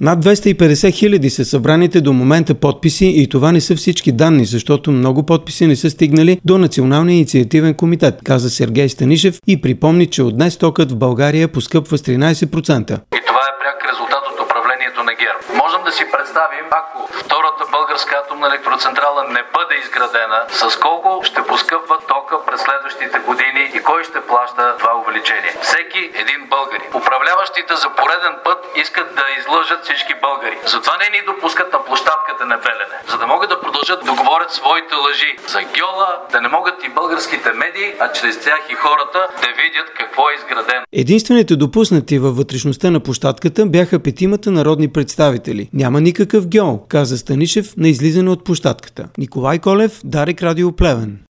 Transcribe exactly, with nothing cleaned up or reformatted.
Над двеста и петдесет хиляди са събраните до момента подписи и това не са всички данни, защото много подписи не са стигнали до Националния инициативен комитет, каза Сергей Станишев и припомни, че от днес токът в България поскъпва с тринадесет процента. И това е пряк резултат от управлението на ГЕРБ. Можем да си представим, ако втората българска атомна електроцентрала не бъде изградена, с колко ще поскъпва тока през следващите години и кой ще плаща това увеличение. Всеки един българин. Управляващите за пореден път искат да излъжат всички българи. Затова не ни допускат на площадката на Белене, за да могат да продължат да говорят своите лъжи за гьола, да не могат и българските медии, а чрез тях и хората да видят какво е изградено. Единствените допуснати във вътрешността на площадката бяха петимата народни представители. Няма никакъв гьол, каза Станишев на излизане от площадката. Николай Колев, Дарик, Радио Плевен.